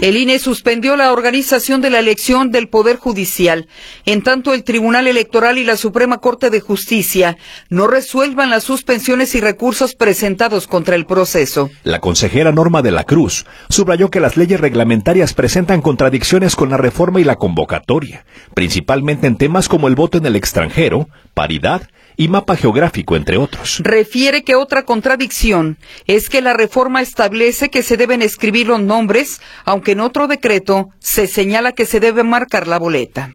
El INE suspendió la organización de la elección del Poder Judicial, en tanto el Tribunal Electoral y la Suprema Corte de Justicia no resuelvan las suspensiones y recursos presentados contra el proceso. La consejera Norma de la Cruz subrayó que las leyes reglamentarias presentan contradicciones con la reforma y la convocatoria, principalmente en temas como el voto en el extranjero, paridad y mapa geográfico, entre otros. Refiere que otra contradicción es que la reforma establece que se deben escribir los nombres, aunque en otro decreto se señala que se debe marcar la boleta.